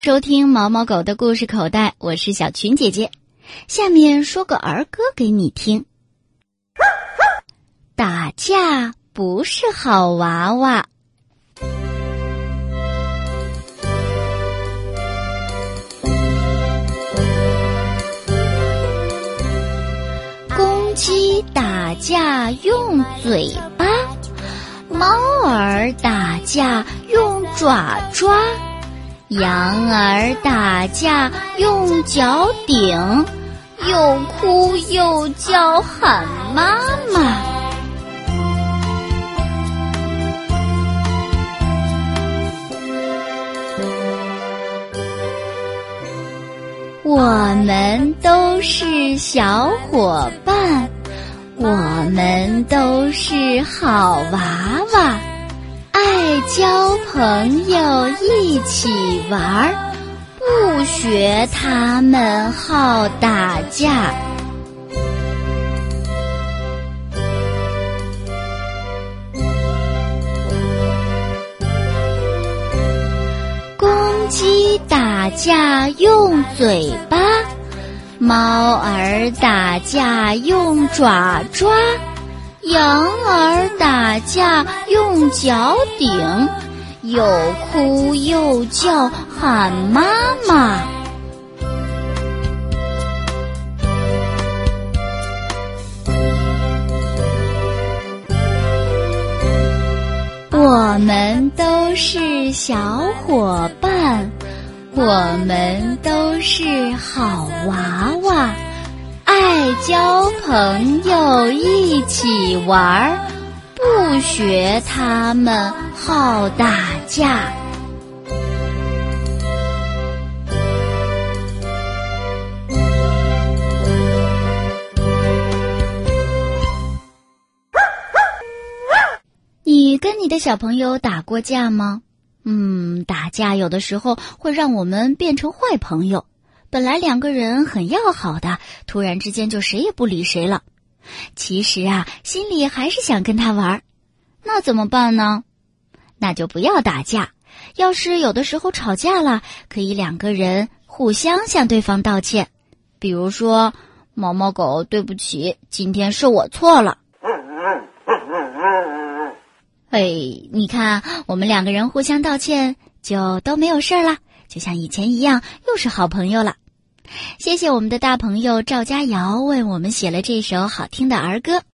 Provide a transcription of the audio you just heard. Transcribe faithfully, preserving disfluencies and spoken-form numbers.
收听毛毛狗的故事口袋，我是小群姐姐。下面说个儿歌给你听。打架不是好娃娃。公鸡打架用嘴巴，猫儿打架用爪抓，羊儿打架用脚顶，又哭又叫喊妈妈。我们都是小伙伴，我们都是好娃娃，爱交朋友一起玩，不学他们好打架。公鸡打架用嘴巴，猫儿打架用爪抓，羊儿打架用脚顶，又哭又叫喊妈妈。我们都是小伙伴，我们都是好娃娃，爱交朋友一起玩，不学他们好打架。你跟你的小朋友打过架吗？嗯，打架有的时候会让我们变成坏朋友。本来两个人很要好的，突然之间就谁也不理谁了。其实啊，心里还是想跟他玩，那怎么办呢？那就不要打架。要是有的时候吵架了，可以两个人互相向对方道歉。比如说，毛毛狗，对不起，今天是我错了。哎，你看，我们两个人互相道歉，就都没有事了，就像以前一样，又是好朋友了。谢谢我们的大朋友赵佳瑶为我们写了这首好听的儿歌。